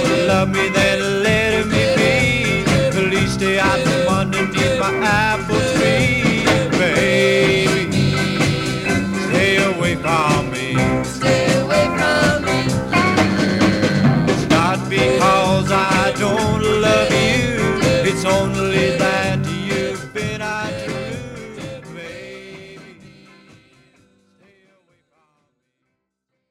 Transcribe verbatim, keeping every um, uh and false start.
Love me, then let me be. Please stay out from underneath